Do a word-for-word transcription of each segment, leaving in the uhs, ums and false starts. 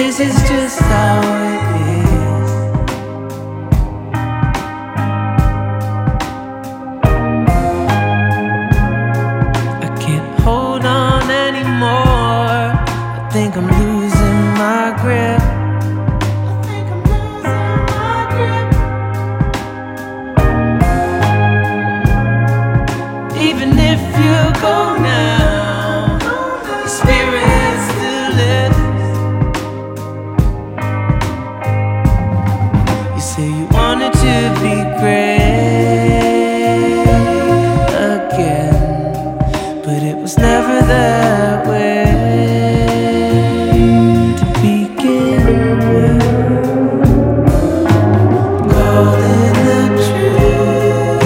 this is just how it is. I can't hold on anymore. I think I'm losing my grip. I think I'm losing my grip. Even if you go now, your spirit still lives. You say you wanted to be great again, but it was never that way to begin with. Calling the truth,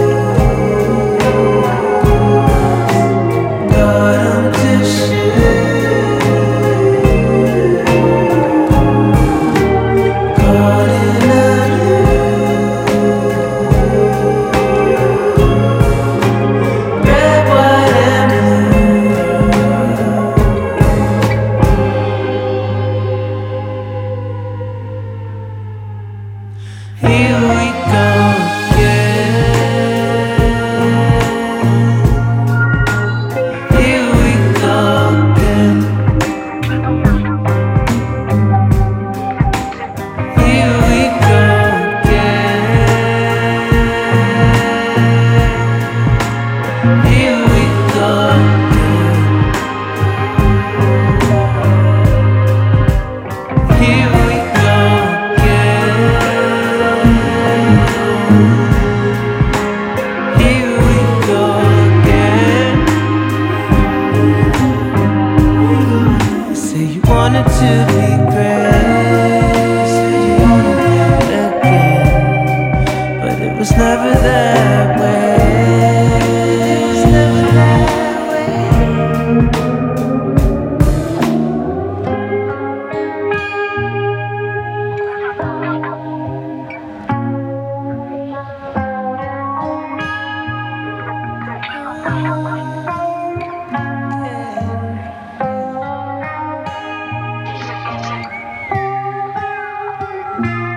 got 'em to shoot. Caught in a loop, red, white, and blue. Here we go again. Here we go again. Here we go again. Here we go again. Here we go again. Here we go again. You say you wanted to be great, say you wanted it again, but it was never that way. It was never that way. Yeah.